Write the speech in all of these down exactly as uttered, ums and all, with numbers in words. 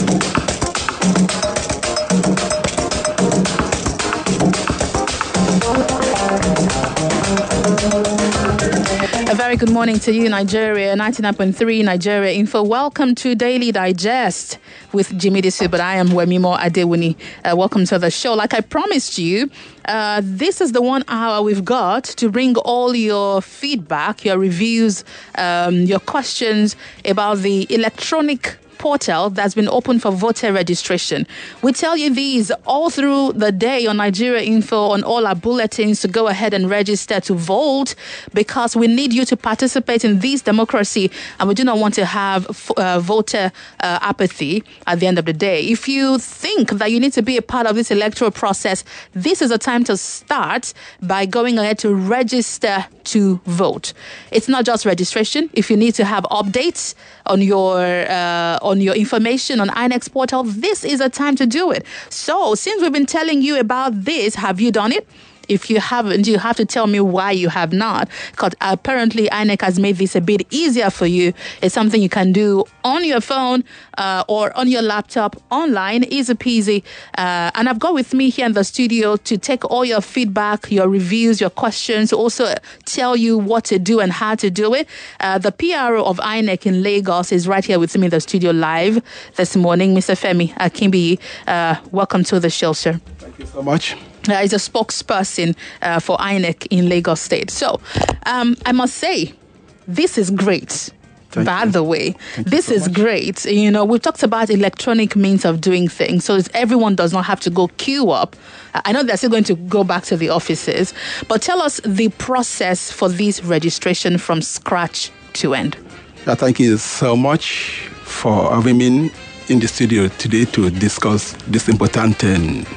A very good morning to you, Nigeria. ninety-nine point three Nigeria Info. Welcome to Daily Digest with Jimmy Disu, but I am Wemimo Adewuni. Uh, welcome to the show. Like I promised you, uh, this is the one hour we've got to bring all your feedback, your reviews, um, your questions about the electronic portal that's been open for voter registration. We tell you these all through the day on Nigeria Info, on all our bulletins, to go ahead and register to vote, because we need you to participate in this democracy, and we do not want to have uh, voter uh, apathy at the end of the day. If you think that you need to be a part of this electoral process, this is a time to start by going ahead to register to vote. It's not just registration. If you need to have updates on your uh, on your information on I N E C's portal, this is a time to do it. So, since we've been telling you about this, have you done it? If you haven't, you have to tell me why you have not, because apparently I N E C has made this a bit easier for you. It's something you can do on your phone uh, or on your laptop, online, easy peasy. Uh, and I've got with me here in the studio to take all your feedback, your reviews, your questions, also tell you what to do and how to do it. Uh, the P R O of I N E C in Lagos is right here with me in the studio live this morning. Mister Femi Akinbiyi, uh, welcome to the show, sir. Thank you so much. Uh, is a spokesperson uh, for I N E C in Lagos State. So um, I must say, this is great. Thank By you. the way, Thank this you so is much. great. You know, we've talked about electronic means of doing things, so everyone does not have to go queue up. I know they're still going to go back to the offices, but tell us the process for this registration from scratch to end. Yeah, thank you so much for having me in the studio today to discuss this important and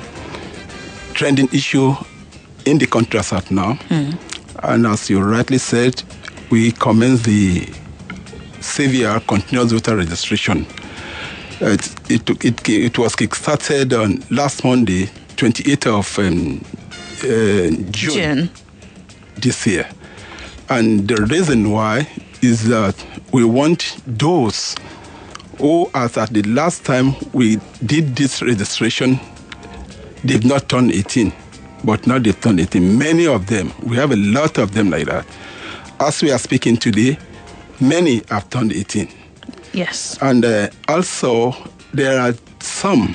trending issue in the country as at now. Mm. And as you rightly said, we commenced the C V R continuous voter registration. Uh, it, it, it, it was kick-started on last Monday, twenty-eighth of um, uh, June, June this year. And the reason why is that we want those who, as at the last time we did this registration, they've not turned eighteen, but now they've turned eighteen. Many of them, we have a lot of them like that. As we are speaking today, many have turned eighteen. Yes. And uh, also, there are some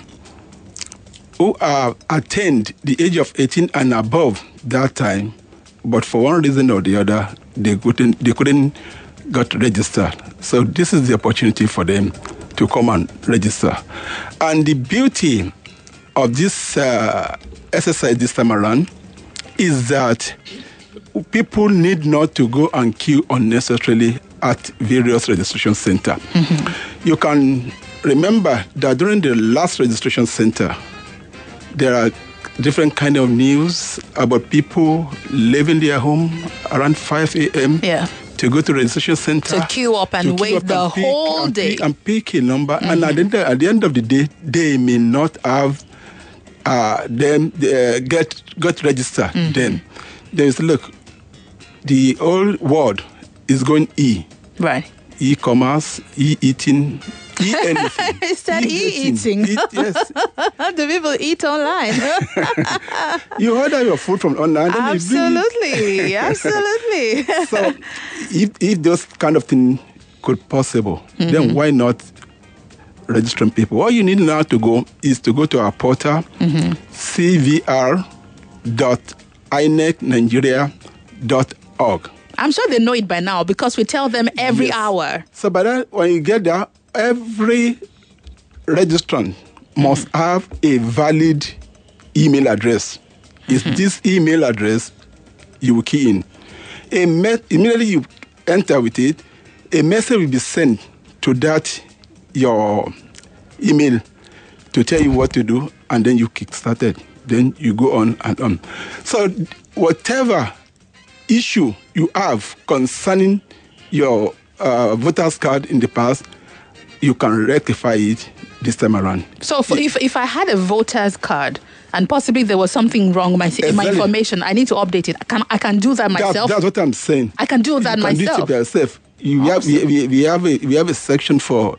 who have attained the age of eighteen and above that time, but for one reason or the other, they couldn't, they couldn't get registered. So this is the opportunity for them to come and register. And the beauty of this uh, exercise this time around is that people need not to go and queue unnecessarily at various registration centers. Mm-hmm. You can remember that during the last registration center, there are different kind of news about people leaving their home around five a.m. Yeah. to go to registration center. To queue up and wait up the and pick, whole and day. Pick, and pick a number. Mm-hmm. And at the, end, at the end of the day, they may not have uh, them uh, get, get registered mm-hmm. then. There's, look, the whole world is going E. Right. E-commerce, e-eating, e-anything. Is that e-eating? Eat, yes. Do people eat online? You order your food from online. Absolutely. Absolutely. So if, if those kind of things could possible, mm-hmm. then why not registering people? All you need now to go is to go to our portal, mm-hmm. c v r dot i n e c nigeria dot org. I'm sure they know it by now because we tell them every yes. hour. So by that, when you get there, every registrant must mm-hmm. have a valid email address. It's mm-hmm. this email address you will key in. A me- immediately you enter with it, a message will be sent to that your email to tell you what to do, and then you kick started. Then you go on and on. So whatever issue you have concerning your uh, voter's card in the past, you can rectify it this time around. So for, if if I had a voter's card and possibly there was something wrong with my, exactly. my information, I need to update it. I can I can do that myself. That, that's what I'm saying. I can do that you myself. You can do it yourself. You awesome. have, we, we, we, have a, we have a section for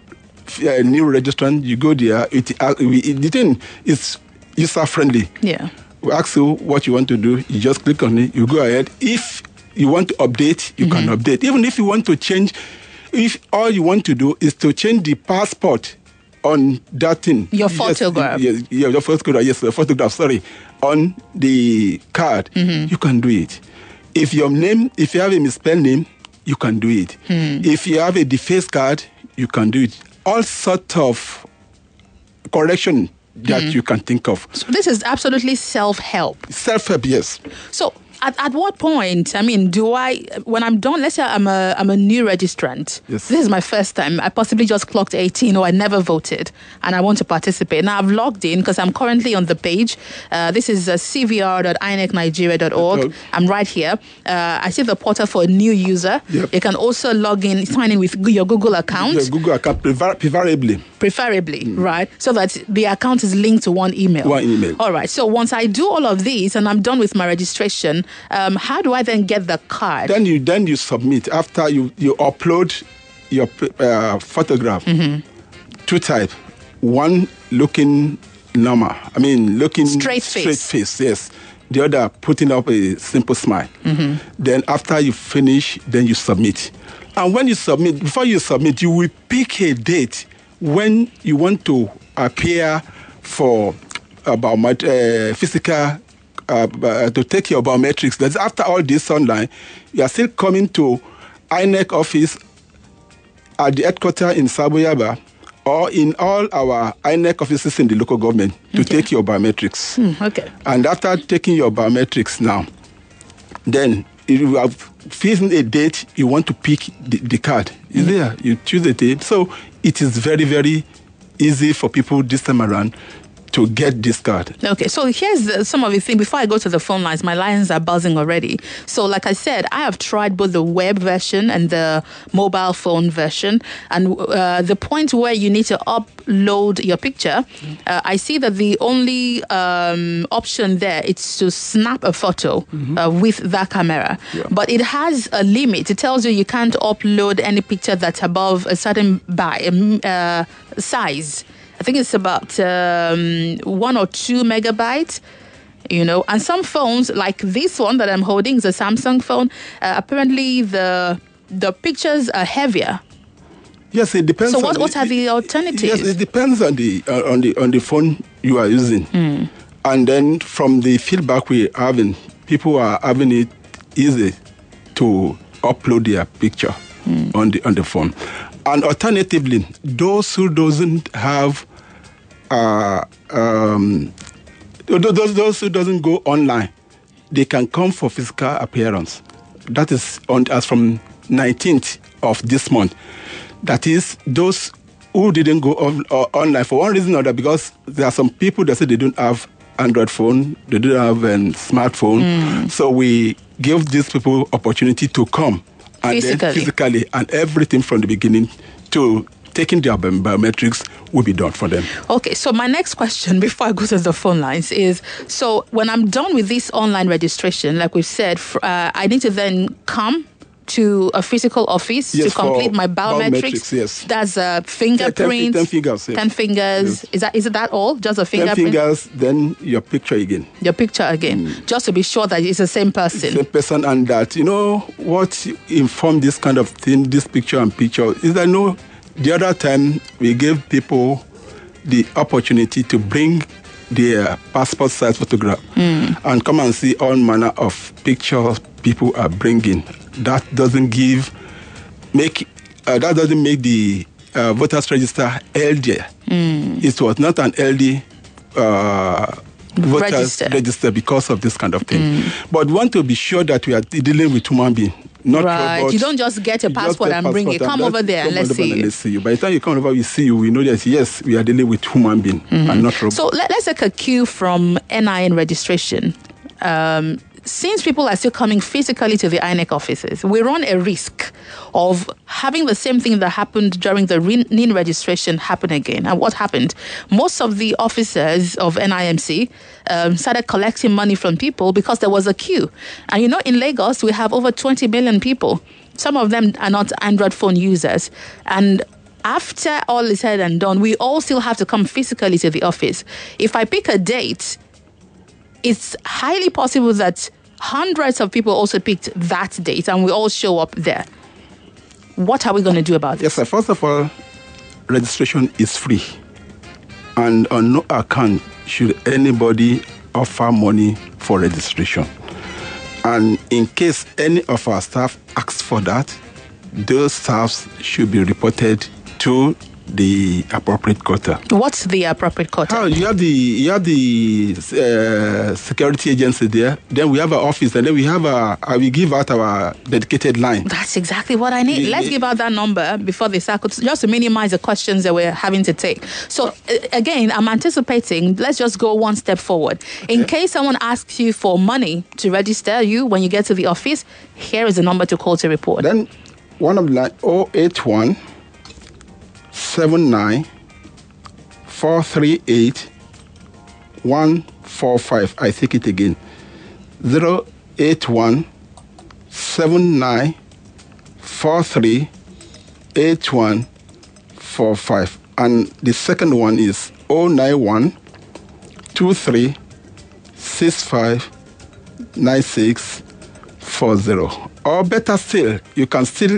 uh, new registrant, you go there. It, uh, it, the thing is user friendly. Yeah. We ask you what you want to do. You just click on it. You go ahead. If you want to update, you mm-hmm. can update. Even if you want to change, if all you want to do is to change the passport on that thing. Your photograph. Yes, yeah, your photograph. Yes, the photograph. Sorry, on the card, mm-hmm. you can do it. If your name, if you have a misspelled name, you can do it. Mm. If you have a defaced card, you can do it. All sort of correction that mm. you can think of. So this is absolutely self-help. Self-help, yes. So at, at what point, I mean, do I, when I'm done, let's say I'm a I'm a new registrant. Yes. This is my first time. I possibly just clocked eighteen or I never voted and I want to participate. Now I've logged in because I'm currently on the page. Uh, this is uh, c v r dot i n e c nigeria dot org. I'm right here. Uh, I see the portal for a new user. Yep. You can also log in, sign in with your Google account. Your Google account, prefer- preferably. Preferably, mm. right? So that the account is linked to one email. One email. All right. So once I do all of these and I'm done with my registration, um, how do I then get the card? Then you then you submit. After you, you upload your uh, photograph, mm-hmm. two type. One looking normal. I mean, looking straight face. Straight face, yes. The other putting up a simple smile. Mm-hmm. Then after you finish, then you submit. And when you submit, before you submit, you will pick a date when you want to appear for about uh, physical, uh, uh, to take your biometrics. That's after all this online, you are still coming to I N E C office at the headquarters in Sabo Yaba or in all our I N E C offices in the local government to okay. take your biometrics. Mm, okay. And after taking your biometrics now, then you have fixed a date you want to pick the, the card. Is mm-hmm. there? You choose a date. So it is very, very easy for people this time around to get this card. Okay, so here's the, some of the things. Before I go to the phone lines, my lines are buzzing already. So like I said, I have tried both the web version and the mobile phone version. And uh, the point where you need to upload your picture, uh, I see that the only um, option there is to snap a photo mm-hmm. uh, with that camera. Yeah. But it has a limit. It tells you you can't upload any picture that's above a certain by, uh, size. I think it's about um, one or two megabytes, you know. And some phones, like this one that I'm holding, is a Samsung phone. Uh, apparently, the the pictures are heavier. Yes, it depends. So, what, on what the, are the alternatives? Yes, it depends on the uh, on the on the phone you are using, mm. and then from the feedback we're having, people are having it easy to upload their picture mm. on the on the phone. And alternatively, those who doesn't have, uh, um, those, those who doesn't go online, they can come for physical appearance. That is on as from nineteenth of this month. That is those who didn't go on, uh, online for one reason or another, because there are some people that say they don't have Android phone, they don't have a smartphone. Mm. So we give these people opportunity to come. And physically. Then physically and everything from the beginning to taking their biometrics will be done for them. Okay, so my next question before I go to the phone lines is, so when I'm done with this online registration, like we've said, uh, I need to then come to a physical office yes, to complete my biometrics. biometrics yes. That's a fingerprint. ten, ten fingers. Yes. ten fingers. Yes. Is that is it that all? Just a fingerprint? ten fingers, then your picture again. Your picture again. Mm. Just to be sure that it's the same person. Same person, and that, you know, what informed this kind of thing, this picture and picture, is that, no, the other time we gave people the opportunity to bring their passport size photograph mm. and come and see all manner of pictures people are bringing. That doesn't give, make, uh, that doesn't make the uh, voters register L D. Mm. It was not an L D uh, voters register. register because of this kind of thing. Mm. But we want to be sure that we are dealing with human beings. Not right. Robots. You don't just get a passport and bring it. Come over there and let's see you. Let's see you. By the time you come over, we see you. We know that, yes, we are dealing with human beings mm-hmm. and not robots. So let, let's take a cue from N I N registration. Um, Since people are still coming physically to the I N E C offices, we run a risk of having the same thing that happened during the N I N registration happen again. And what happened? Most of the officers of N I M C um, started collecting money from people because there was a queue. And you know, in Lagos, we have over twenty million people. Some of them are not Android phone users. And after all is said and done, we all still have to come physically to the office. If I pick a date, it's highly possible that hundreds of people also picked that date and we all show up there. What are we going to do about this? Yes, sir. First of all, registration is free. And on no account should anybody offer money for registration. And in case any of our staff asks for that, those staffs should be reported to the appropriate quota. What's the appropriate quota? Oh, you have the you have the uh, security agency there. Then we have our office, and then we have a. Uh, we give out our dedicated line. That's exactly what I need. Yeah, Let's yeah. give out that number before they start, just to minimize the questions that we're having to take. So uh, again, I'm anticipating. Let's just go one step forward. Okay. In case someone asks you for money to register you when you get to the office, here is the number to call to report. Then one of the line oh eight one. Seven nine four three eight one four five. I take it again. Zero eight one seven nine four three eight one four five. And the second one is oh nine one two three six five nine six four zero. Or better still, you can still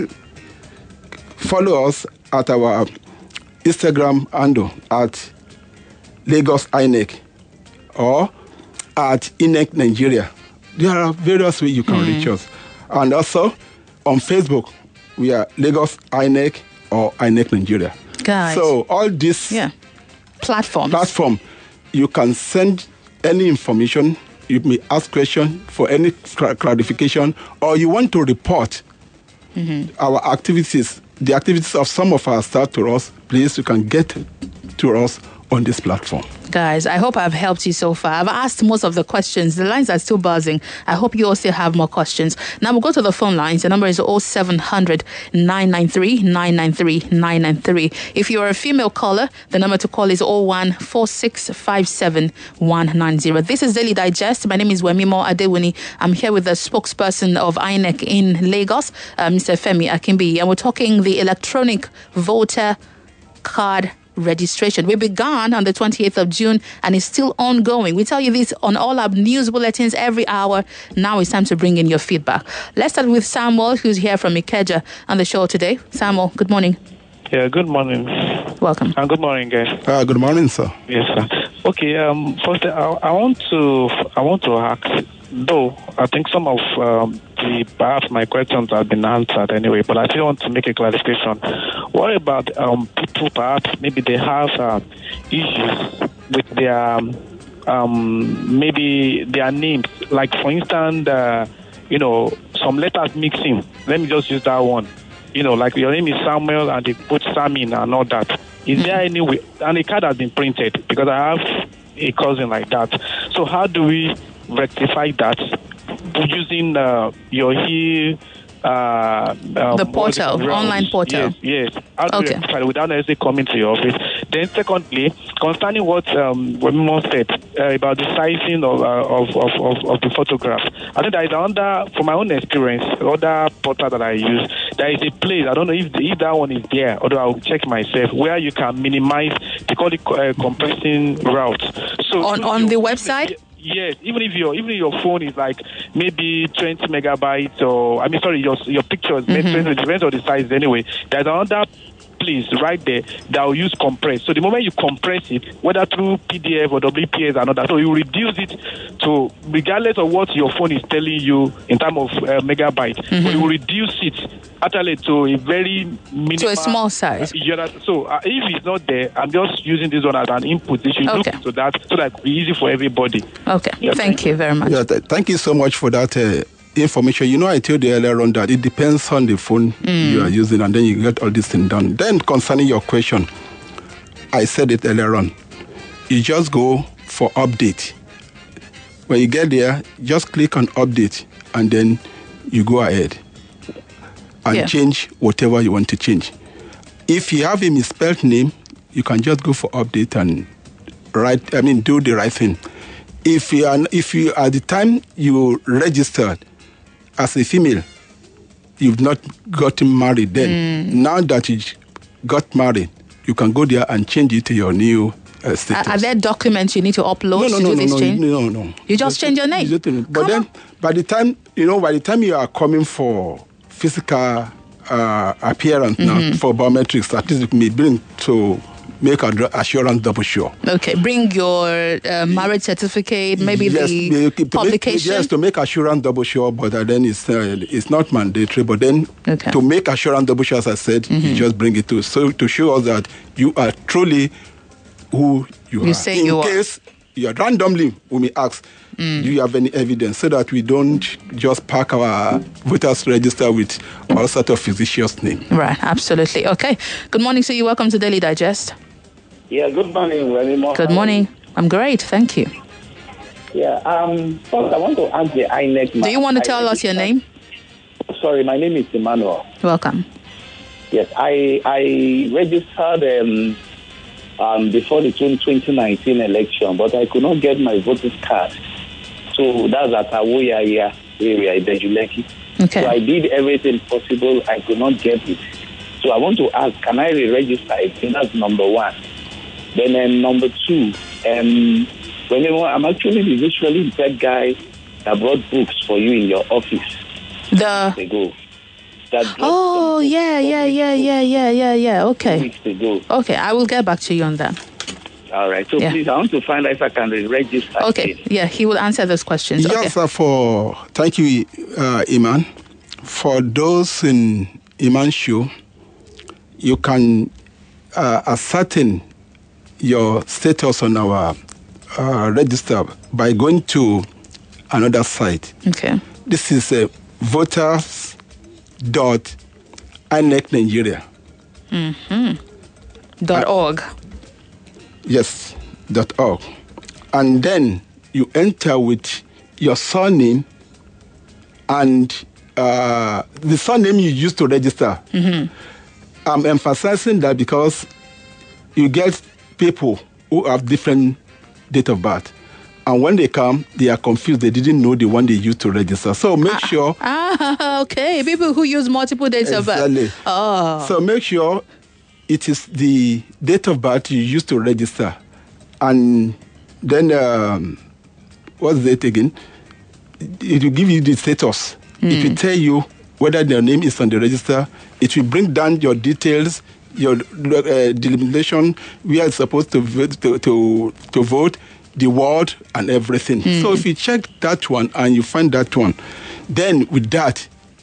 follow us at our Instagram handle at Lagos I N E C or at I N E C Nigeria. There are various ways you can mm. reach us. And also on Facebook, we are Lagos I N E C or I N E C Nigeria. Guys. So all these yeah. platforms, platform, you can send any information. You may ask questions for any clarification, or you want to report mm-hmm. our activities. The activities of some of our staff to us, please, you can get to us on this platform. Guys, I hope I've helped you so far. I've asked most of the questions. The lines are still buzzing. I hope you all still have more questions. Now we'll go to the phone lines. The number is oh seven hundred nine nine three nine nine three nine nine three. If you're a female caller, the number to call is oh one four six five seven one nine zero. This is Daily Digest. My name is Wemimo Adewuni. I'm here with the spokesperson of I N E C in Lagos, uh, Mister Femi Akinbiyi, and we're talking the electronic voter card registration. We began on the twenty-eighth of June and it's still ongoing. We tell you this on all our news bulletins every hour. Now it's time to bring in your feedback. Let's start with Samuel, who's here from Ikeja on the show today. Samuel, good morning. Yeah, good morning. Welcome. And good morning, guys. Uh, good morning, sir. Yes, sir. Okay, um, first, I, I want to, I want to ask, though I think some of um, the, perhaps my questions have been answered anyway, but I still want to make a clarification. What about um, people, perhaps, maybe they have uh, issues with their, um, um, maybe their names, like, for instance, uh, you know, some letters mixing. Let me just use that one. You know, like your name is Samuel and they put Samin and all that. Is there any way? And the card has been printed because I have a cousin like that. So how do we rectify that using uh, your here? Uh, um, the portal, online portal. Yes, yes. How do okay. we rectify it without necessarily coming to your office? Then, secondly, concerning what um, Wemimo said uh, about the sizing of, uh, of, of, of, of the photograph, I think there is another, from my own experience, other portal that I use, there is a place, I don't know if, the, if that one is there, although I'll check myself, where you can minimize, they call it uh, compressing routes. So on on the website? Yes, even if your even if your phone is like maybe twenty megabytes, or I mean, sorry, your your pictures mm-hmm. depends on the size anyway. There's another place right there that will use compress. So the moment you compress it, whether through P D F or W P S and all that, so you reduce it to, regardless of what your phone is telling you in terms of uh, megabyte, mm-hmm. but you reduce it actually to a very minimal, to a small size. Uh, so uh, if it's not there, I'm just using this one as an input. You should okay. look into that so that it will be easy for everybody. Okay, yeah, thank you very much. Yeah, th- thank you so much for that uh, information. You know, I told you earlier on that it depends on the phone mm. you are using, and then you get all this thing done. Then concerning your question, I said it earlier on. You just go for update. When you get there, just click on update, and then you go ahead and yeah. change whatever you want to change. If you have a misspelled name, you can just go for update and write. I mean, do the right thing. If you are, if you at the time you registered as a female, you've not gotten married. Then mm. now that you got married, you can go there and change it to your new uh, status. Are, are there documents you need to upload no, no, to no, do no, this no, change? No, no, no. You just, just change your name? You just, but Come then, on. by the time, you know, by the time you are coming for physical uh, appearance mm-hmm. now, for biometrics, at least you may bring to make assurance double sure. Okay, bring your uh, marriage certificate, maybe yes, the to publication. Make, yes, to make assurance double sure, but then it's uh, it's not mandatory. But then okay. to make assurance double sure, as I said, mm-hmm. you just bring it to so to show us that you are truly who you, you are. Say In you case are. you are randomly, we may ask, mm. do you have any evidence, so that we don't just pack our voters register with all sorts of fictitious names. Right, absolutely. Okay. Good morning, sir. You welcome to Daily Digest. Yeah, good morning, Wenimo. Good morning. I'm great, thank you. Yeah, um, first I want to ask the I N E C. Do you want to tell us your name? Sorry, my name is Emmanuel. Welcome. Yes, I I registered um, um, before the twenty nineteen election, but I could not get my voter's card. So that's at Awoya area in Bejuleki. Okay. So I did everything possible. I could not get it. So I want to ask, can I re-register it? That's number one. Then um, number two, um, whenever I'm actually the visually impaired guy that brought books for you in your office. The ago. That oh yeah yeah yeah yeah yeah yeah yeah okay. Weeks ago. Okay, I will get back to you on that. All right. So yeah. please, I want to find out if I can re-register. Okay. Again. Yeah, he will answer those questions. Yes, okay. sir. For thank you, uh, Iman. For those in Iman's show, you can uh, ascertain your status on our uh, register by going to another site. Okay. This is uh, voters dot I N E C Nigeria. Mm-hmm. Dot org. Uh, yes, dot org. And then you enter with your surname and uh, the surname you used to register. Mm-hmm. I'm emphasizing that because you get people who have different date of birth. And when they come, they are confused. They didn't know the one they used to register. So make ah, sure... Ah, okay. People who use multiple dates exactly. of birth. Oh. So make sure it is the date of birth you used to register. And then, um, what's the date again? It will give you the status. Mm. It will tell you whether their name is on the register. It will bring down your details, your uh, delimitation, where it's supposed to vote, to, to, to vote, the ward, and everything. Mm. So if you check that one and you find that one, then with that,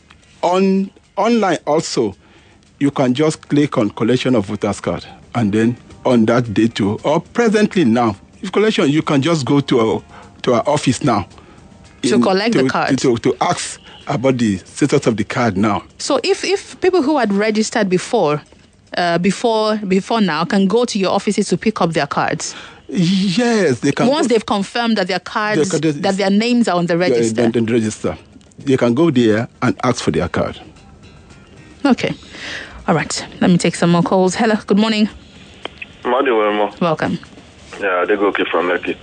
on online also, you can just click on collection of voters card, and then on that day too, or presently now, if collection, you can just go to our, to our office now. To in, collect to, the card? To, to, to ask about the status of the card now. So if, if people who had registered before, uh, before before now, can go to your offices to pick up their cards? Yes, they can. Once go, they've confirmed that their cards, they can, that their names are on the register. Yeah, the register. They can go there and ask for their card. Okay. All right. Let me take some more calls. Hello. Good morning. Morning, Wilmo. Welcome. Yeah, they go okay from Lekki.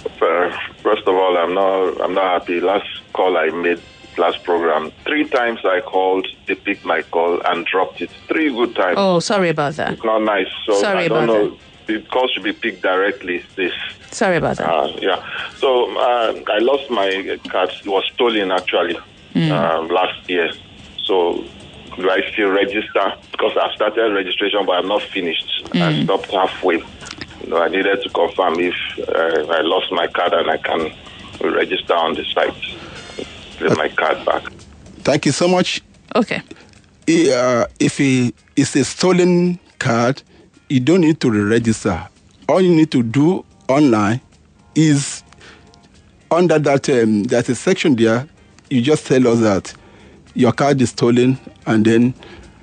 First of all, I'm not I'm not happy. Last call I made, last program, three times I called, they picked my call and dropped it. Three good times. Oh, sorry about that. It's not nice. So sorry I don't about know. that. The call should be picked directly. This. Sorry about that. Uh, yeah. So uh, I lost my card. It was stolen actually mm. uh, last year. So do I still register? Because I started registration, but I'm not finished. Mm. I stopped halfway. No, I needed to confirm if uh, I lost my card and I can register on the site. Get my card back. Thank you so much. Okay. Uh, if it is a stolen card, you don't need to re-register. All you need to do online is under that, um, there's a section there, you just tell us that your card is stolen, and then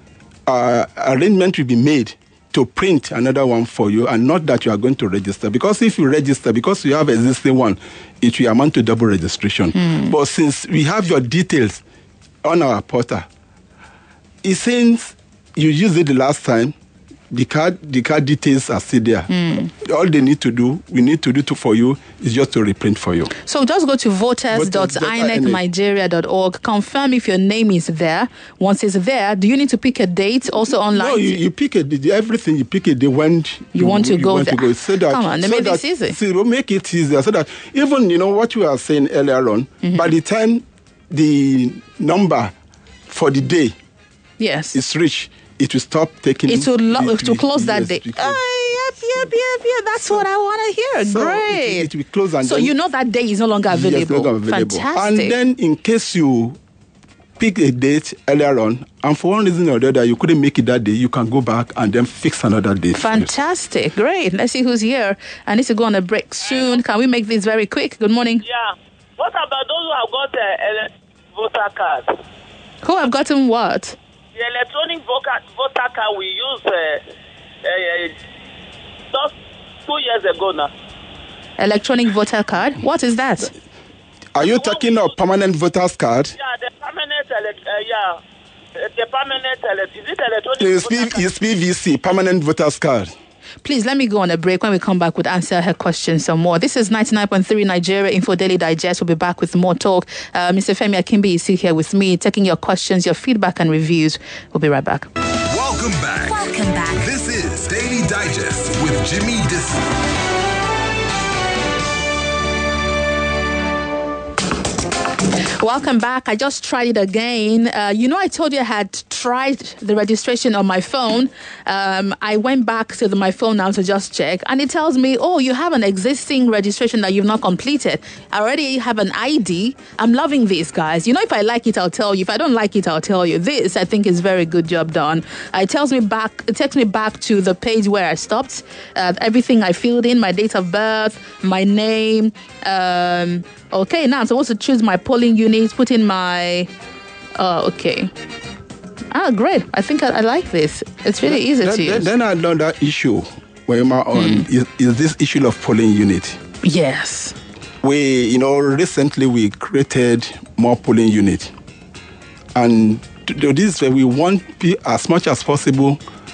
uh, arrangement will be made to print another one for you, and not that you are going to register. Because if you register, because you have existing one, it will amount to double registration. Mm. But since we have your details on our portal, it seems you used it the last time, the card, the card details are still there. Mm. All they need to do, we need to do to for you is just to reprint for you. So just go to voters dot I N E C Nigeria dot org. Confirm if your name is there. Once it's there, do you need to pick a date also online? No, you, you pick it. Everything you pick it. They want you, you want to you go want there. To go. So that, Come on, they so make that, this easy. See, we'll make it easier so that even you know what you were saying earlier on. Mm-hmm. By the time the number for the day, yes, is reached, it will stop taking. It will lo- it will close that yes, day. Oh, yep, yep, yep, yep. That's so, what I want to hear. So Great. It, it will close and so then, you know that day is no longer available. Yes, no longer available. Fantastic. And then in case you pick a date earlier on, and for one reason or the other you couldn't make it that day, you can go back and then fix another date. Fantastic. Great. Let's see who's here. I need to go on a break soon. Can we make this very quick? Good morning. Yeah. What about those who have got a voter card? Who have gotten what? The electronic voter, voter card we used uh, uh, just two years ago now. Electronic voter card? What is that? Are you talking of permanent voter's card? Yeah, the permanent, ele- uh, yeah, the permanent, ele- is it electronic It's, voter P- card? it's P V C, permanent voter's card. Please let me go on a break. When we come back, we'll answer her question some more. This is ninety-nine point three Nigeria Info Daily Digest. We'll be back with more talk. Uh, Mister Femi Akimbi is still here with me, taking your questions, your feedback and reviews. We'll be right back. Welcome back. Welcome back. This is Daily Digest with Jimmy Dissy. Welcome back. I just tried it again. Uh, you know, I told you I had tried the registration on my phone. Um, I went back to the, my phone now to just check, and it tells me, oh, you have an existing registration that you've not completed. I already have an I D. I'm loving this, guys. You know, if I like it, I'll tell you. If I don't like it, I'll tell you. This, I think, is very good job done. Uh, it tells me back, it takes me back to the page where I stopped. Uh, everything I filled in, my date of birth, my name. Um, okay, now I'm supposed to choose my polling unit, put in my... Uh, okay. Ah, great. I think I, I like this. It's really easy then, to use. Then another issue where I'm on mm. is, is this issue of polling unit. Yes. We, you know, recently we created more polling unit. And to do this, we want as much as possible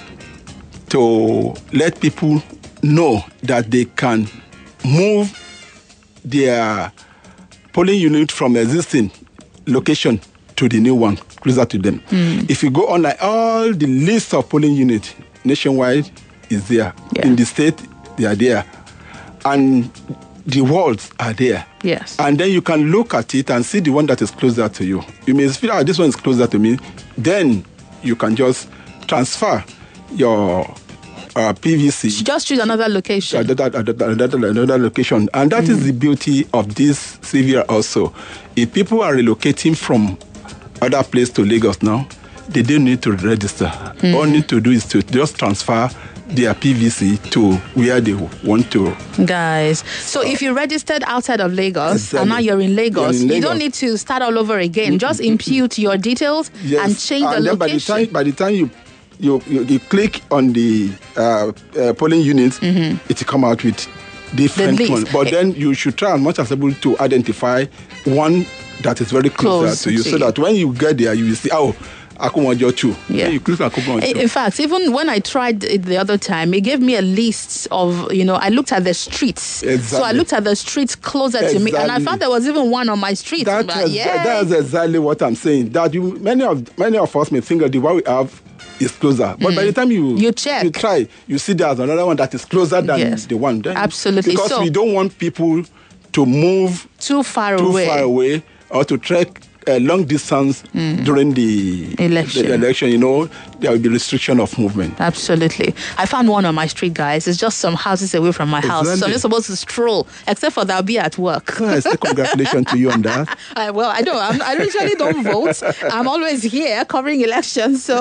to let people know that they can move their polling unit from existing location to the new one, closer to them. Mm. If you go online, all the list of polling units nationwide is there. Yeah. In the state, they are there. And the walls are there. Yes. And then you can look at it and see the one that is closer to you. You may feel, oh, this one is closer to me. Then you can just transfer your uh, P V C. Just choose another location. Another, another, another, another location. And that mm. is the beauty of this C V R also. If people are relocating from other place to Lagos now, they don't need to register. Mm. All they need to do is to just transfer their P V C to where they want to. Guys, so if you registered outside of Lagos exactly. and now you're in Lagos, you're in Lagos, you don't need to start all over again. Just impute your details yes. and change and the then location. By the time, by the time you you, you, you click on the uh, uh, polling units, mm-hmm. it will come out with different ones. But then you should try as much as possible to identify one that is very closer Close to you, to so you. that when you get there, you will see, oh, Akumajo too. Yeah. You click Akumajo. In fact, even when I tried it the other time, it gave me a list of, you know, I looked at the streets. Exactly. So I looked at the streets closer exactly. to me, and I found there was even one on my street. That but, is, yeah. That's exactly what I'm saying. That you, many of many of us may think that the one we have is closer, but mm. by the time you you check, you try, you see there's another one that is closer than yes. the one. Then, absolutely, because so, we don't want people to move too far too away, far away, or to trek a long distance mm. during the election. the election. You know, there will be restriction of movement. Absolutely. I found one on my street, guys. It's just some houses away from my house. Exactly. So I'm just supposed to stroll, except for that I'll be at work. Well, I say congratulations to you on that. I, well, I don't. I'm, I usually don't vote. I'm always here covering elections. So,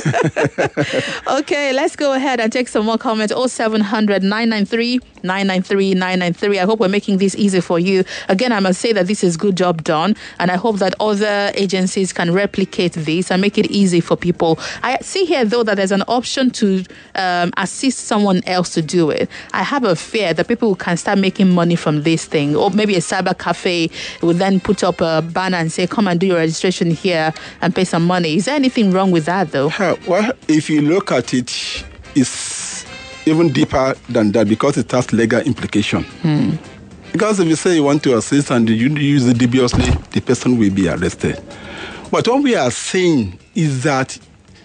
okay, let's go ahead and take some more comments. oh seven hundred, nine nine three, nine nine three, nine nine three. I hope we're making this easy for you. Again, I must say that this is good job done. And I hope that other agencies can replicate this and make it easy for people. I see here, though, that there's an option to um, assist someone else to do it. I have a fear that people can start making money from this thing. Or maybe a cyber cafe will then put up a banner and say, come and do your registration here and pay some money. Is there anything wrong with that, though? Uh, well, if you look at it, is even deeper than that because it has legal implication. Hmm. Because if you say you want to assist and you use it dubiously, the person will be arrested. But what we are saying is that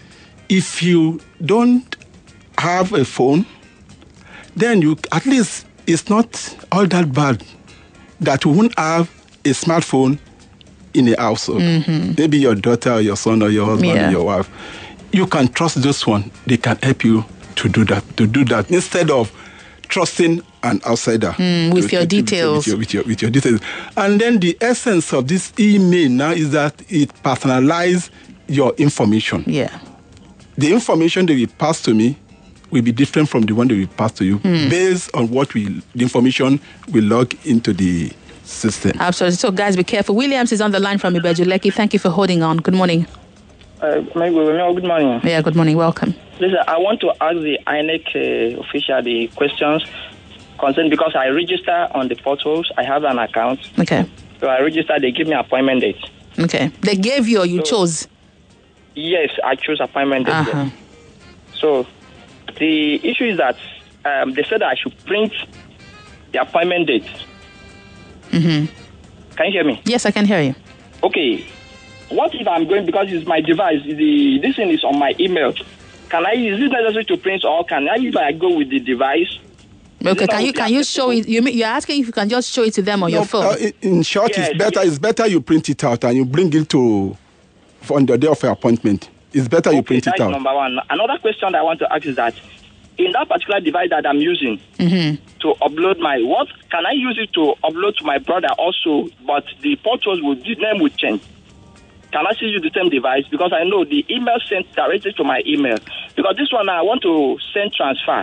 if you don't have a phone, then you at least it's not all that bad that you won't have a smartphone in a household. Mm-hmm. Maybe your daughter or your son or your husband yeah. or your wife. You can trust this one. They can help you to do that. To do that instead of trusting an outsider mm, with, to, your to, details. To, with, your, with, your, with your details. And then the essence of this email now is that it personalizes your information. Yeah. The information that will pass to me will be different from the one that will pass to you mm. based on what we, the information we log into the system. Absolutely. So, guys, be careful. Williams is on the line from Ibejuleki. Thank you for holding on. Good morning. Uh, good morning. Yeah, good morning. Welcome. Listen, I want to ask the I N E C uh, official the questions concerned because I register on the portals. I have an account. Okay. So I register. They give me appointment date. Okay. They gave you or you so, chose? Yes, I chose appointment date. Uh-huh. Yes. So the issue is that um, they said I should print the appointment date. Mm-hmm. Can you hear me? Yes, I can hear you. Okay. What if I'm going, because it's my device, the this thing is on my email. Can I, is it necessary to print or can I, if I go with the device? Okay, can you can you show it? You mean, you're asking if you can just show it to them on no, your phone? Uh, in short, yes, it's better. Yes. It's better you print it out and you bring it to on the day of your appointment. It's better okay, you print that's it out. Number one. Another question I want to ask is that in that particular device that I'm using mm-hmm. to upload my what can I use it to upload to my brother also? But the portals would the name would change. Can I still use the same device? Because I know the email sent directly to my email. Because this one I want to send transfer.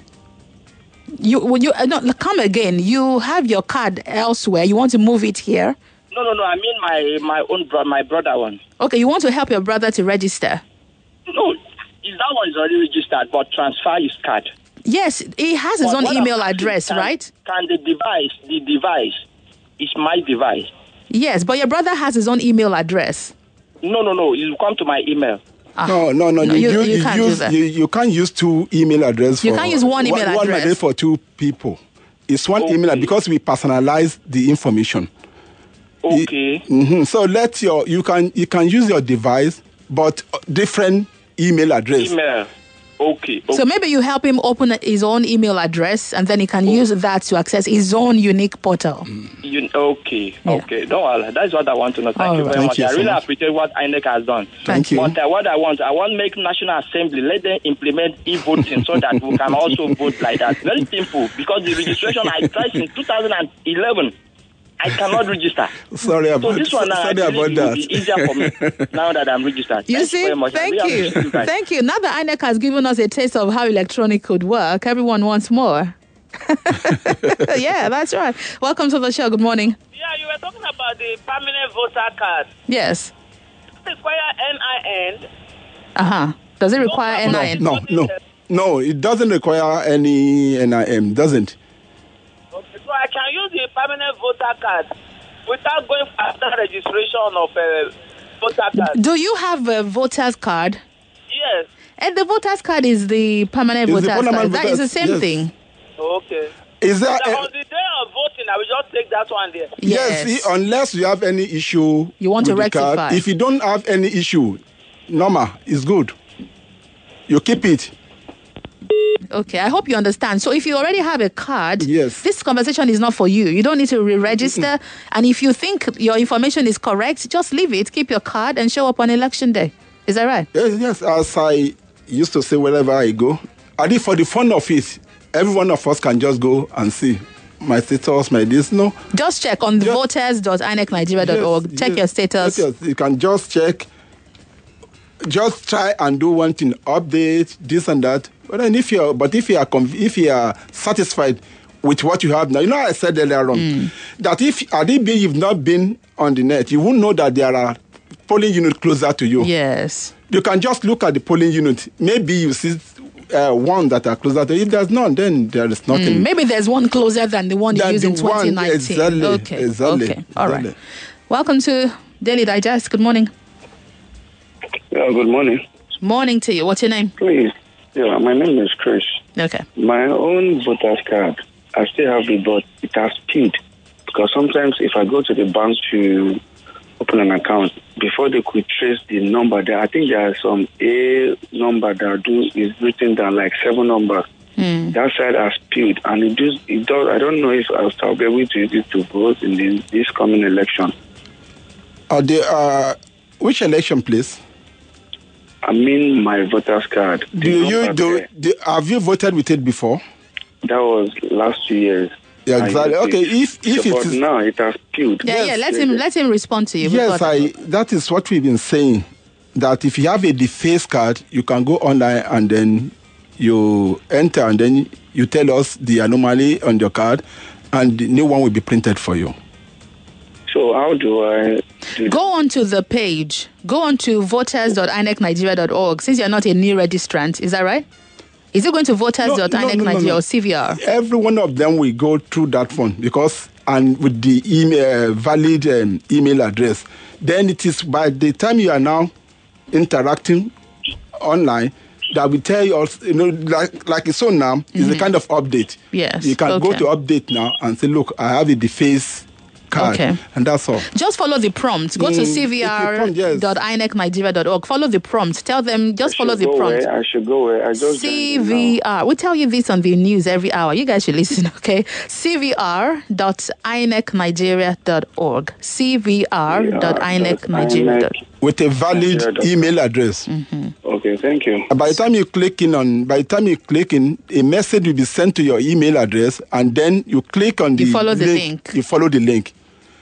You, well, you uh, no, come again. You have your card elsewhere. You want to move it here? No, no, no. I mean my my own bro- my brother one. Okay, you want to help your brother to register? No, that one is already registered, but transfer his card. Yes, he has his But own what email I'm address, can, right? Can the device, the device, is my device? Yes, but your brother has his own email address. No, no, no. You come to my email. Ah. No, no, no. No, you, you- you, you can't use, do that. You, you can't use two email addresses. You for, can't use one email one, address. One for two people. It's one Okay. email because we personalize the information. Okay. Mm-hmm. So let your you can you can use your device, but different email address. Email. Okay. okay. So maybe you help him open his own email address, and then he can use that to access his own unique portal. You, okay. Yeah. Okay. Don't worry. That's what I want to know. Thank All you right. very Thank much. you I so really much. appreciate what I N E C has done. Thank you. But uh, what I want, I want to make National Assembly, let them implement e-voting so that we can also vote like that. Very simple. Because the registration I tried since two thousand eleven. I cannot register. Sorry So about, this one now, sorry I about believe it will that. be easier for me now that I'm registered. You Thank see, you very much. I thank really you. appreciate you guys. Thank you. Now the I N E C has given us a taste of how electronic could work. Everyone wants more. Yeah, that's right. Welcome to the show. Good morning. Yeah, you were talking about the permanent voter card. Yes. Does it require N I N? Uh-huh. Does it require N I N? No, no, no. It doesn't require any N I M. Doesn't. Okay, so I can use the permanent voter card without going after registration of a voter card. Do you have a voter's card? Yes. And the voter's card is the permanent Is the voter's permanent card. That is the voters- same yes. thing. Okay. Is So there? that a- on the day of voting, I will just take that one there. Yes, Yes. see, unless you have any issue You want with to the card, rectify. if you don't have any issue, normal, it's good. You keep it. Okay, I hope you understand. So if you already have a card, Yes. this conversation is not for you. You don't need to re-register. And if you think your information is correct, just leave it, keep your card, and show up on election day. Is that right? Yes, yes, as I used to say wherever I go, I did for the fun of it, every one of us can just go and see my status, my this, no. Just check on Just- voters dot I N E C Nigeria dot org. Yes, Check yes, your status. yes, yes. You can just check, just try and do one thing, update this and that. But then if you're, but if you are, conv- if you are satisfied with what you have now, you know, I said earlier on Mm. that if had it been you've not been on the net, you won't know that there are polling units closer to you. Yes. You can just look at the polling unit. Maybe you see uh, one that are closer to you. If there's none, then there is nothing. Mm, maybe there's one closer than the one you Than used in the one, twenty nineteen. exactly, Okay. exactly, Okay. All right. exactly. Welcome to Daily Digest. Good morning. Yeah, good morning. Morning to you. What's your name? Please, Yeah, my name is Chris. Okay. My own voter's card, I still have it, but it has spilled. Because sometimes if I go to the bank to open an account, before they could trace the number there, I think there are some A number that do is written down like seven numbers. Mm. That side has spilled, and it does. It does. I don't know if I'll still be able to use it to vote in the, this coming election. Uh, the, uh, which election, please? I mean, my voter's card. Do you do, do? Have you voted with it before? That was last two years. Yeah, exactly. Okay, if if so, it but is now it has spilled. Yeah, Yes, yeah. Let yes, him yes. let him respond to you. We've yes, got I. it. That is what we've been saying. That if you have a defaced card, you can go online and then you enter and then you tell us the anomaly on your card, and the new one will be printed for you. So how do I do Go on to the page. Go on to voters dot I N E C Nigeria dot org. Since you're not a new registrant, is that right? Is it going to voters dot I N E C No, no, no, Nigeria no. or C V R? Every one of them will go through that one because, and with the email, valid um, email address, then it is by the time you are now interacting online that will tell you, also, you know, like like it's on now, mm-hmm. is a kind of update. Yes. You can go okay. to update now and say, look, I have a defaced card. Okay. And that's all. Just follow the prompt. Go to Mm, C V R dot I N E C Nigeria dot org. Follow the prompt. Tell them, just I follow should the go prompt. Where? I should go where? I just C joined V it R. We tell you this on the news every hour. You guys should listen, okay? C V R dot I N E C Nigeria dot org. C V R dot I N E C Nigeria dot org. With a valid email address. Mm-hmm. Okay, thank you. By the time you click in on, by the time you click in, a message will be sent to your email address, and then you click on the You follow the link. You follow the link.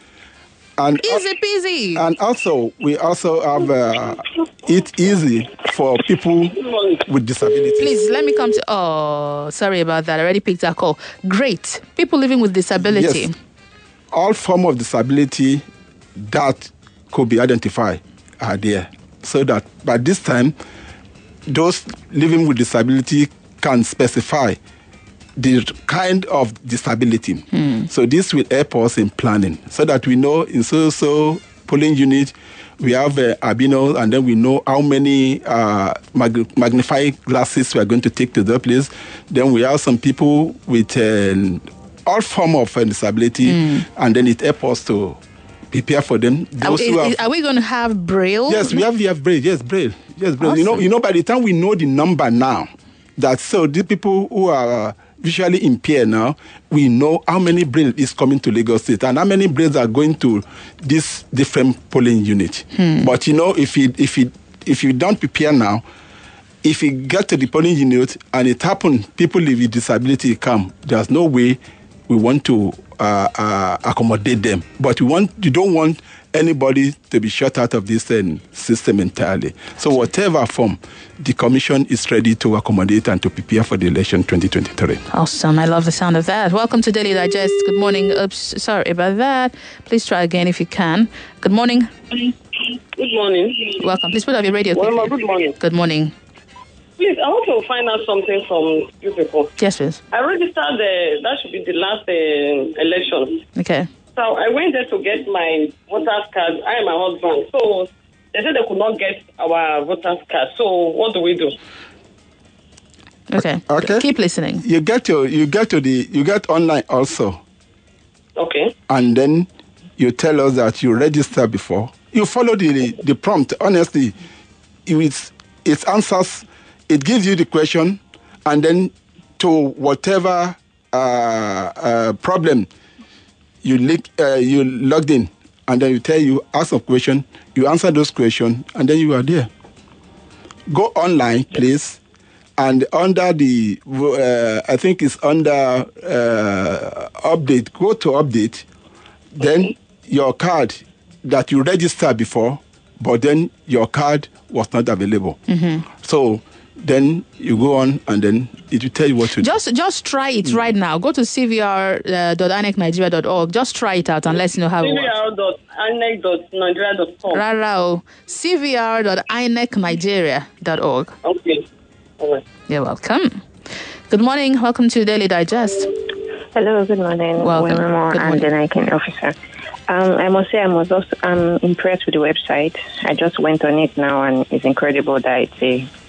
And Easy peasy. And also, we also have uh, it easy for people with disabilities. Please, let me come to... Oh, sorry about that. I already picked that call. Great. People living with disability. Yes. All form of disability that could be identified are there. So that by this time, those living with disability can specify the kind of disability. Hmm. So this will help us in planning so that we know in so-so polling unit, we have uh, albino, and then we know how many uh, mag- magnifying glasses we are going to take to the place. Then we have some people with uh, all form of uh, disability, Mm. and then it helps us to prepare for them. Are, Those is- who have, is- are we going to have Braille? yes, we have we have braille. Yes, braille. Yes, braille. You know, Awesome. you know. By the time we know the number now, that so the people who are uh, visually impaired now, we know how many braille is coming to Lagos State and how many brailles are going to this different polling unit. Hmm. But you know, if you if you if you don't prepare now, if you get to the polling unit and it happens, people with disability come. There's no way we want to uh, uh, accommodate them. But we want you don't want anybody to be shut out of this uh, system entirely. So whatever form, the commission is ready to accommodate and to prepare for the election twenty twenty-three. Awesome. I love the sound of that. Welcome to Daily Digest. Good morning. Oops, sorry about that. Please try again if you can. Good morning. Good morning. Welcome. Please put up your radio. Well, quickly. ma, good morning. Good morning. Please, I want to find out something from you people. Yes, please. I registered the, that should be the last uh, election. Okay. So I went there to get my voter's card. I and my husband. So they said they could not get our voter's card. So what do we do? Okay. Okay. Keep listening. You get to you get to the you get online also. Okay. And then you tell us that you registered before. You follow the the prompt. Honestly, it's it answers. It gives you the question, and then to whatever uh, uh, problem you link, uh, you logged in, and then you tell you ask a question. You answer those questions, and then you are there. Go online, please, and under the uh, I think it's under uh, update. Go to update. Then your card that you registered before, but then your card was not available. Mm-hmm. So then you go on, and then it will tell you what to do. Just just try it right now. Go to C V R dot I N E C Nigeria dot org. Just try it out and let us know how it C V works. R dot I N E C dot Nigeria dot com. Rara, C V R dot I N E C Nigeria dot org. Okay. All right. You're welcome. Good morning. Welcome to Daily Digest. Hello, good morning. Welcome. Women Good and morning. the Nike officer. Um, I must say I was also um, impressed with the website. I just went on it now, and it's incredible that it's a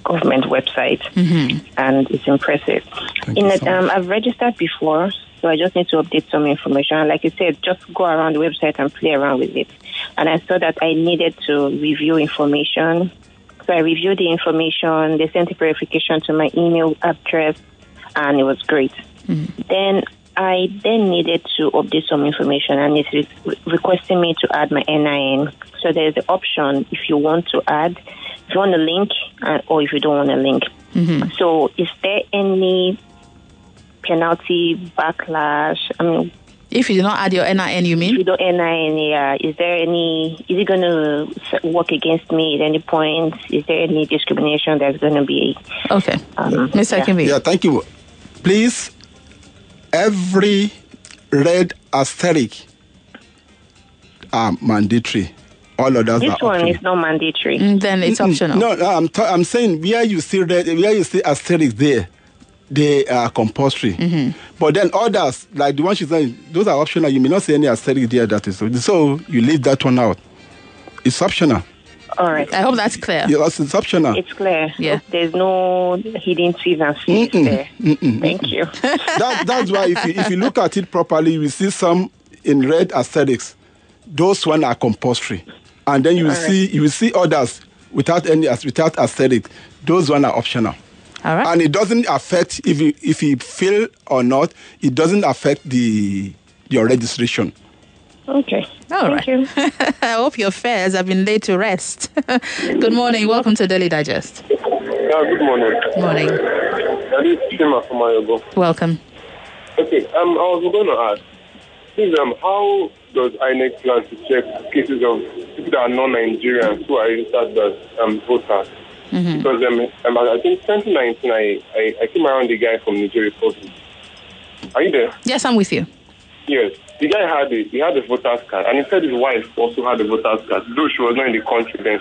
government website, Mm-hmm. and it's impressive. Thank In you it, so um, much. I've registered before, so I just need to update some information. And like you said, just go around the website and play around with it. And I saw that I needed to review information. So I reviewed the information. They sent a verification to my email address, and it was great. Mm-hmm. Then I then needed to update some information, and it's re- requesting me to add my N I N. So there's the option if you want to add, if you want a link, uh, or if you don't want a link. Mm-hmm. So is there any penalty, backlash? I mean, If you do not add your N I N, you if mean? you don't N I N, yeah, is there any, is it going to work against me at any point? Is there any discrimination that's going to be? Okay. Um, Mister yeah. Kimbi. Yeah, thank you. Please, every red asterisk are mandatory. All others This are one optional. is not mandatory. Mm, Then it's Mm-mm. optional. No, no, I'm, t- I'm saying where you see red, where you see asterisk there, they are compulsory. Mm-hmm. But then others, like the one she's saying, those are optional. You may not see any asterisk there. That is so. So you leave that one out. It's optional. All right. I hope that's clear. Yes, it's optional. It's clear. Yeah. There's no hidden T's and C's Mm-mm. there. Mm-mm. Thank you. that, that's why if you, if you look at it properly, you will see some in red aesthetics. Those one are compulsory, and then you will All right. see you will see others without any without aesthetic. Those one are optional, All right. and it doesn't affect if you if you fail or not. It doesn't affect the your registration. Okay. All Thank right. you. I hope your fares have been laid to rest. Good morning. Welcome to Daily Digest. Yeah, good morning. Morning. That is Chima from Ayogo. Welcome. Okay, um, I was going to ask, please, um, how does I N E C plan to check cases of people that are non-Nigerians who are registered as um, voters? Mm-hmm. Because um, um, I think twenty nineteen, I, I, I came around the guy from Nigeria Republic. Are you there? Yes, I'm with you. Yes. The guy had a, he had a voter's card, and he said his wife also had a voter's card, though she was not in the country then.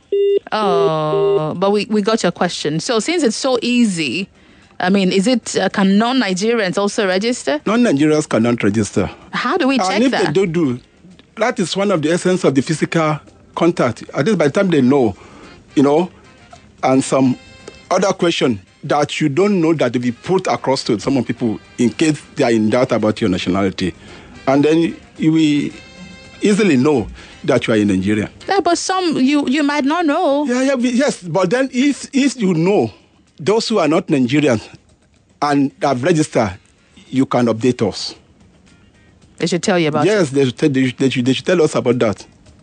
Oh, but we, we got your question. So since it's so easy, I mean, is it, uh, can non-Nigerians also register? Non-Nigerians cannot register. How do we check and if that? they don't do, that is one of the essence of the physical contact. At least by the time they know, you know, and some other question that you don't know that they be put across to some people in case they are in doubt about your nationality. And then you will easily know that you are a Nigerian. Yeah, but some, you, you might not know. Yeah, yeah, yes. But then if, if you know those who are not Nigerians and have registered, you can update us. They should tell you about Yes, they should, tell- they, should, they, should, they should tell us about that.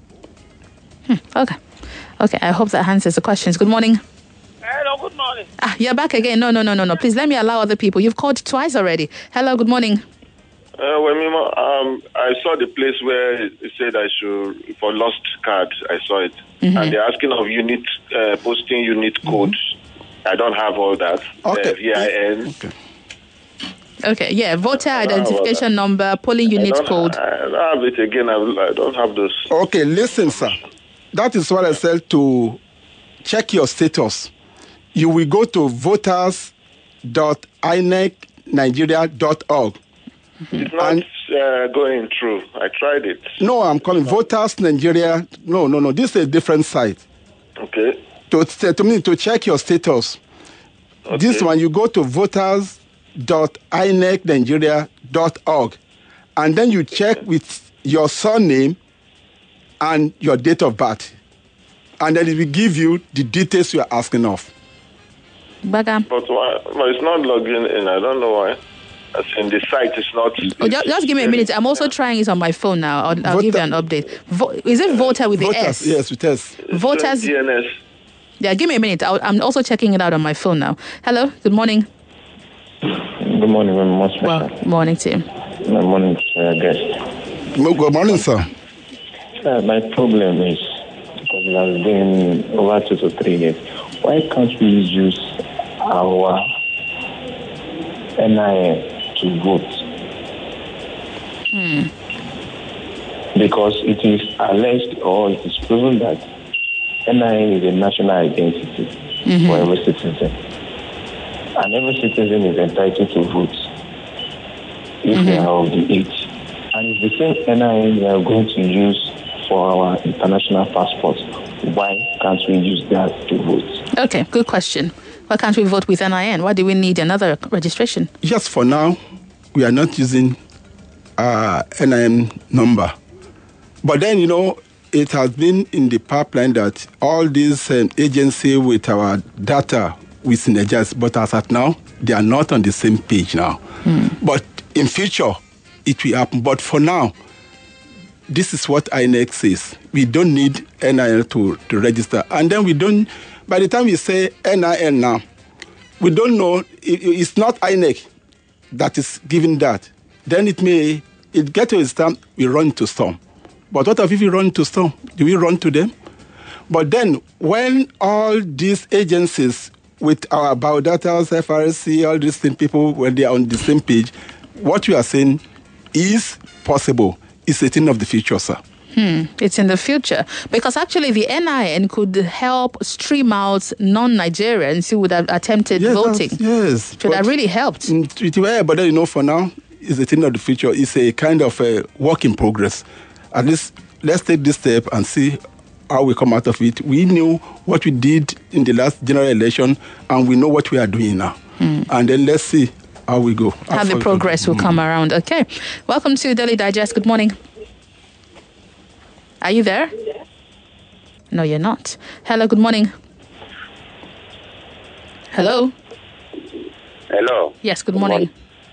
it. Hmm, okay. Okay, I hope that answers the questions. Good morning. Hello, good morning. Ah, you're back again. No, no, no, no, no. Please let me allow other people. You've called twice already. Hello, good morning. Uh, well, Mima, um, I saw the place where it said I should, for lost cards, I saw it. Mm-hmm. And they're asking of unit, uh, posting unit codes. I don't have all that. Okay. Uh, V I N. Okay. Okay, yeah, voter I don't have all identification that. number, polling I unit don't- code. I don't have it again. I, I don't have those. Okay, listen, sir. That is what I said to check your status. You will go to voters dot I N E C nigeria dot org. It's not uh, going through. I tried it. No, I'm calling Voters Nigeria. No, no, no. This is a different site. Okay. To, to me, to check your status. Okay. This one, you go to voters dot I N E C nigeria dot org. And then you check with your surname and your date of birth. And then it will give you the details you are asking of. Bagam. But why? But it's not logging in. I don't know why. As in the site is not. Oh, just, just give me a minute. I'm also trying it on my phone now. I'll, I'll give you an update. Vo- is it voter with the Voters, S? yes, with S. Voters. D N S. Yeah, give me a minute. I'll, I'm also checking it out on my phone now. Hello, good morning. Good morning, my most Well, morning to you. My morning, uh, guest. Good morning, sir. Uh, my problem is, because it has been over two to three years, why can't we use our N I N to vote? Hmm. Because it is alleged or it is proven that N I N is a national identity Mm-hmm. for every citizen. And every citizen is entitled to vote if Mm-hmm. they are of the age. And it's the same N I N we are going to use for our international passports. Why can't we use that to vote? Okay, good question. Why can't we vote with N I N? Why do we need another registration? Just for now, we are not using uh, N I N number. But then, you know, it has been in the pipeline that all these um, agencies with our data we synergize, but as at now, they are not on the same page now. Mm. But in future, it will happen. But for now, this is what I N E C says. We don't need N I N to, to register. And then we don't, by the time we say N I N now, we don't know, it, it's not I N E C that is giving that. Then it may, it get to a time, we run to storm. But what if we run to storm? Do we run to them? But then when all these agencies with our Biodata, F R S C, all these things, people, when they are on the same page, what you are saying is possible. It's a thing of the future, sir. Hmm. It's in the future. Because actually the N I N could help stream out non-Nigerians who would have attempted yes, voting. Yes. Should have really helped. It, well, but then, you know, for now, it's a thing of the future. It's a kind of a work in progress. At least, let's take this step and see how we come out of it. We knew what we did in the last general election, and we know what we are doing now. Mm. And then let's see how we go. How the progress will mm. come around. Okay. Welcome to Daily Digest. Good morning. Are you there? No, you're not. Hello, good morning. Hello? Hello. Yes, good morning.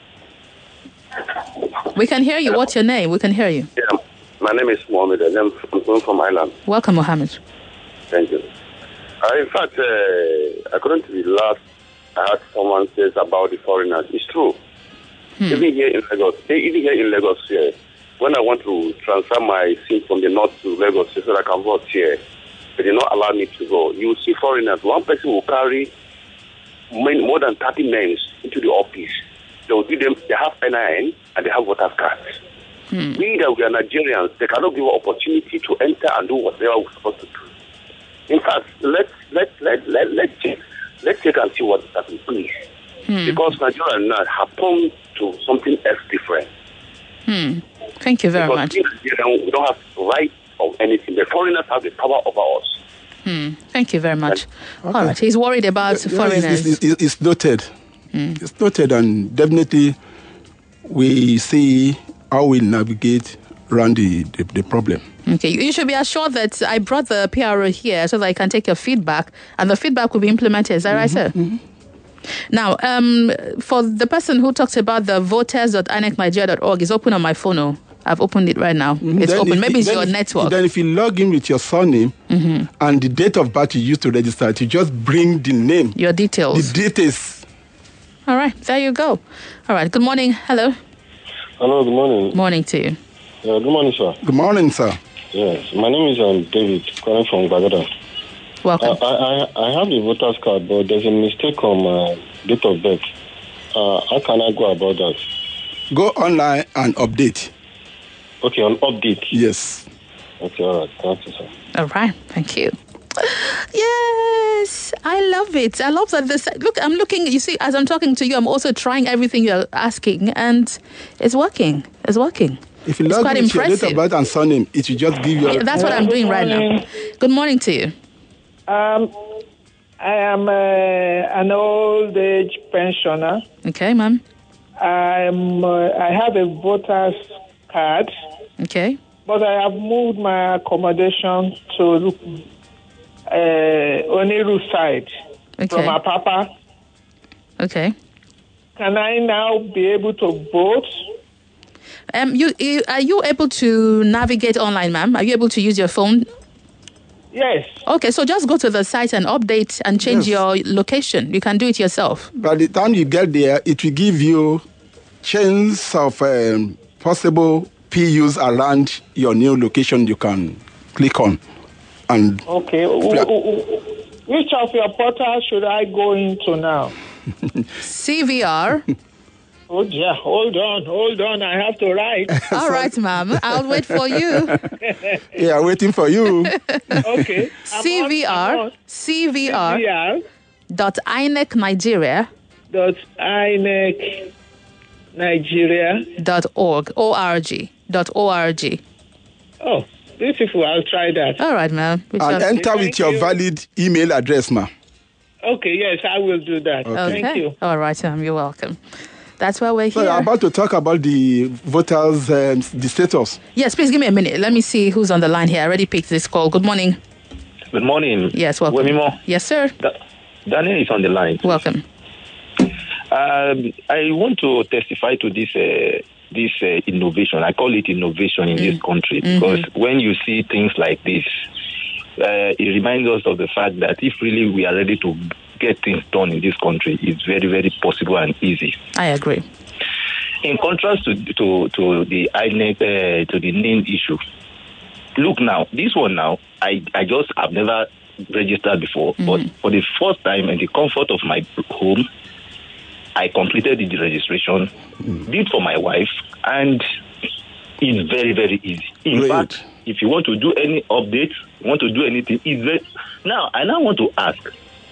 We can hear you. Hello. What's your name? We can hear you. Yeah. My name is Mohammed. I'm from, from Ireland. Welcome, Mohammed. Thank you. Uh, in fact, uh, according to the last I heard someone says about the foreigners, it's true. Hmm. Even here in Lagos, even here in Lagos here, when I want to transfer my SIM from the north to Lagos so that I can vote here, they did not allow me to go. You will see foreigners. One person will carry more than thirty names into the office. They will give them. They have N I N and they have voter cards. Hmm. We that we are Nigerians, they cannot give us opportunity to enter and do whatever we're supposed to do. In fact, let's let let let let's check let's check and see what happens, please. Hmm. Because Nigeria now have come to something else different. Hmm. Thank you very because much. In Nigeria, we don't have right of anything. The foreigners have the power over us. Hmm. Thank you very much. Okay. All right. He's worried about yeah, foreigners. It's, it's, it's noted. Hmm. It's noted, and definitely we see how we navigate around the, the, the problem. Okay, you should be assured that I brought the P R O here so that I can take your feedback, and the feedback will be implemented. Is that mm-hmm, right, sir? Mm-hmm. Now, um, for the person who talks about the voters dot I N E C Nigeria dot org, it's open on my phone. Oh. I've opened it right now. Mm-hmm. It's then open. Maybe it's your if, network. Then if you log in with your surname mm-hmm. and the date of birth you used to register, you just bring the name. Your details. The details. All right, there you go. All right, good morning. Hello. Hello, good morning. Morning to you. Yeah, good morning, sir. Good morning, sir. Yes, my name is um, David, calling from Bagada. Welcome. I, I I have the voter's card, but there's a mistake on my date of birth. Uh, how can I go about that? Go online and update. Okay, on update. Yes. Okay, all right. Thank you, sir. All right, thank you. Yes, I love it. I love that this. Look, I'm looking. You see, as I'm talking to you, I'm also trying everything you're asking, and it's working. It's working. If you it's log quite in with your impressive. date of birth and surname, it will just give you. Yeah, that's what I'm doing right now. Good morning to you. Um, I am uh, an old age pensioner. Okay, ma'am. I'm. Uh, I have a voter's card. Okay. But I have moved my accommodation to uh, Oniru side okay. from my papa. Okay. Can I now be able to vote? Um, you, you are you able to navigate online, ma'am? Are you able to use your phone? Yes. Okay, so just go to the site and update and change yes. your location. You can do it yourself. By the time you get there, it will give you chance of um, possible P Us around your new location you can click on. And okay. Which of your portals should I go into now? C V R. Oh, yeah. Hold on. Hold on. I have to write. All right, ma'am. I'll wait for you. Yeah, waiting for you. Okay. C V R. C V R. Dot I N E C Nigeria. Dot I N E C Nigeria. Dot org. O R G. Dot O R G. Oh, beautiful. I'll try that. All right, ma'am. And enter with your you. valid email address, ma'am. Okay, yes, I will do that. Okay. Thank you. All right, um, you're welcome. That's why we're So here. you're about to talk about the voters, um, the status. Yes, please give me a minute. Let me see who's on the line here. I already picked this call. Good morning. Good morning. Yes, welcome. Wemimo. Yes, sir. Da- Daniel is on the line. Welcome. Um, I want to testify to this uh, this uh, innovation. I call it innovation in mm. this country because mm-hmm. when you see things like this, uh, it reminds us of the fact that if really we are ready to get things done in this country, it's very, very possible and easy. I agree. In contrast to to, to the I N E C, uh, to the N I N issue, look now, this one now, I, I just have never registered before, mm-hmm. but for the first time in the comfort of my home, I completed the registration, mm. did for my wife, and it's very, very easy. In Great. fact, if you want to do any updates, want to do anything, it's very... Now, I now want to ask,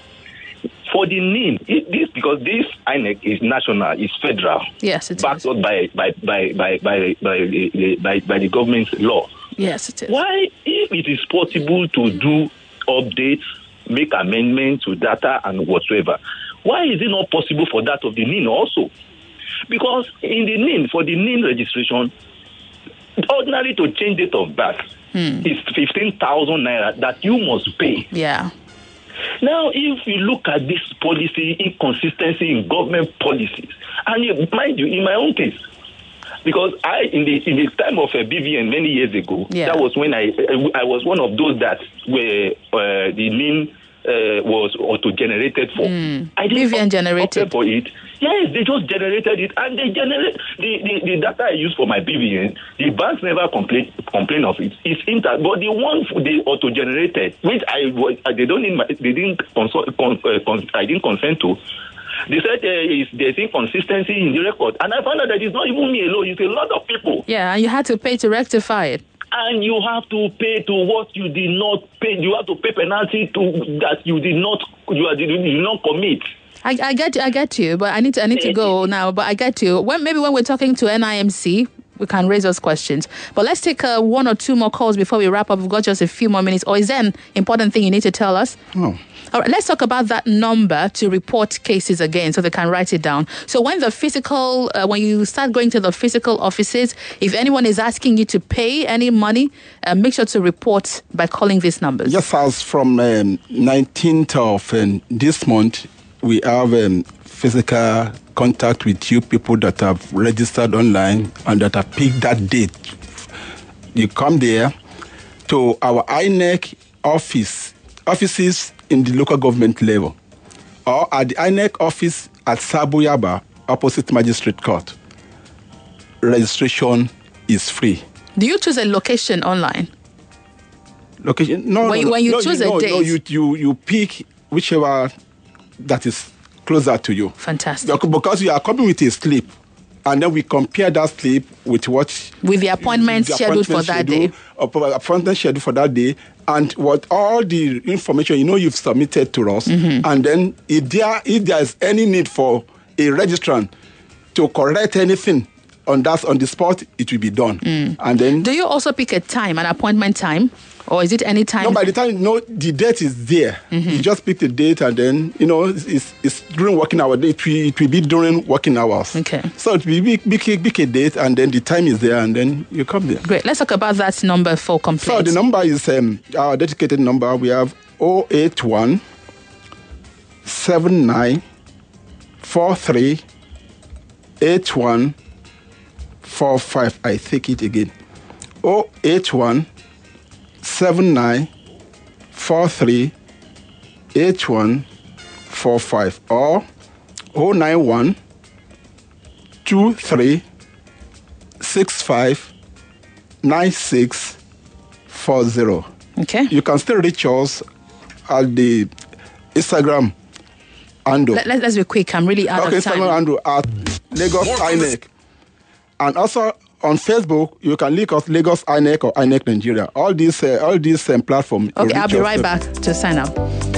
for the N I N, it, this because this I N E C is national, is federal. Yes, it backed is. up by by by by by by, by, by the government's law. Yes, it is. Why, if it is possible to do updates, make amendments to data and whatsoever, why is it not possible for that of the N I N also? Because in the N I N, for the N I N registration, ordinarily to change date of birth hmm. is fifteen thousand naira that you must pay. Yeah. Now, if you look at this policy, inconsistency in government policies, and you, mind you, in my own case, because I, in the in the time of uh, B V N many years ago, yeah. that was when I I was one of those that were uh, the N I N uh, was auto-generated for. Mm. I didn't B V N generated for it. Yes, they just generated it, and they generate the, the, the data I use for my B V N. The banks never complain complain of it. It's inter, but the one they auto-generated, which I was, they don't need my, they didn't consult, con, uh, con, I didn't consent to. They said uh, is, there's inconsistency in the record, and I found out that it's not even me alone; it's a lot of people. Yeah, and you had to pay to rectify it. And you have to pay to what you did not pay. You have to pay penalty to that you did not you, are, you did not commit. I, I get I get you, but I need to I need to go now. But I get you. When maybe when we're talking to N I M C, we can raise those questions. But let's take uh, one or two more calls before we wrap up. We've got just a few more minutes. Or is there an important thing you need to tell us? Oh. All right, let's talk about that number to report cases again so they can write it down. So when the physical, uh, when you start going to the physical offices, if anyone is asking you to pay any money, uh, make sure to report by calling these numbers. Yes, as from um, nineteenth of um, this month, we have um, physical contact with you people that have registered online and that have picked that date. You come there to our I N E C office, offices in the local government level, or at the I N E C office at Sabo Yaba, opposite Magistrate Court. Registration is free. Do you choose a location online? Location? No, when, no, when you no, choose you, a no, date, no, you, you you pick whichever that is closer to you. Fantastic. Because you are coming with a slip, and then we compare that slip with what with the appointment the scheduled appointment for that schedule, day. Or appointment scheduled for that day, and what all the information you know you've submitted to us, mm-hmm. and then if there if there is any need for a registrant to correct anything on that on the spot, it will be done. Mm. And then do you also pick a time, an appointment time? Or is it any time? No, by the time you know the date is there, mm-hmm. you just pick the date and then, you know, it's, it's, it's during working hours. It will, it will be during working hours. Okay. So it will be pick, pick a date and then the time is there and then you come there. Great. Let's talk about that number for complaints. So the number is um, our dedicated number. We have zero eight one seven nine four three eight one four five. I take it again. zero eight one seven nine four three eight one four five or zero nine one two three six five nine six four zero. Okay. You can still reach us at the Instagram handle. Let, let's be quick. I'm really out okay, of time. Instagram handle at Lagos I N E C. And also on Facebook, you can link us Lagos I N E C or I N E C Nigeria. All these, uh, all these um, platforms. Okay, I'll be right back to sign up.